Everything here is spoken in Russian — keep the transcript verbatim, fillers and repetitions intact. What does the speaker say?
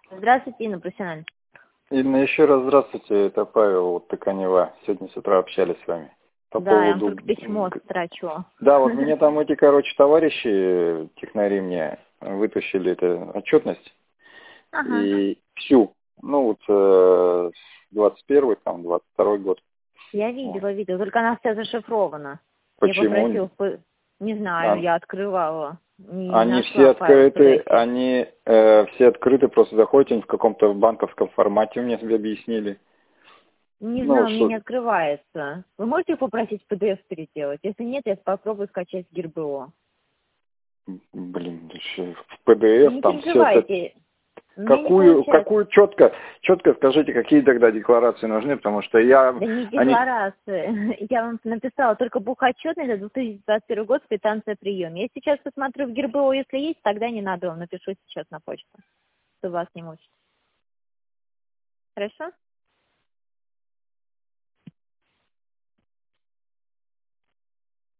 Здравствуйте, Инна, профессионально. Инна, еще раз здравствуйте, это Павел вот, Токанева. Сегодня с утра общались с вами. По Да, я вам поводу... только письмо строчу. Да, вот мне там эти, короче, товарищи, технари мне вытащили эту отчетность. Ага. И всю, ну вот э, двадцать первый, там, двадцать второй год. Я Вот. видела, видела, только она вся зашифрована. Я Почему? попросила, по- не знаю, А, я открывала, не Они все нашла файл в открыты, пи ди эф. они э, все открыты, просто заходите они в каком-то банковском формате, мне объяснили. Не Ну, вот знаю, мне что, не открывается. Вы можете попросить пи ди эф переделать? Если нет, я попробую скачать с ГИРБО. блин, еще в пи ди эф Не там все это. переживайте, у меня не Какую, получается. какую четко, четко скажите, какие тогда декларации нужны, потому что я, Да не они, декларации. Я вам написала только бухотчетный за две тысячи двадцать первый год, квитанция о приеме. Я сейчас посмотрю в ГИРБО, если есть, тогда не надо, вам напишу сейчас на почту, чтобы вас не мучить. Хорошо?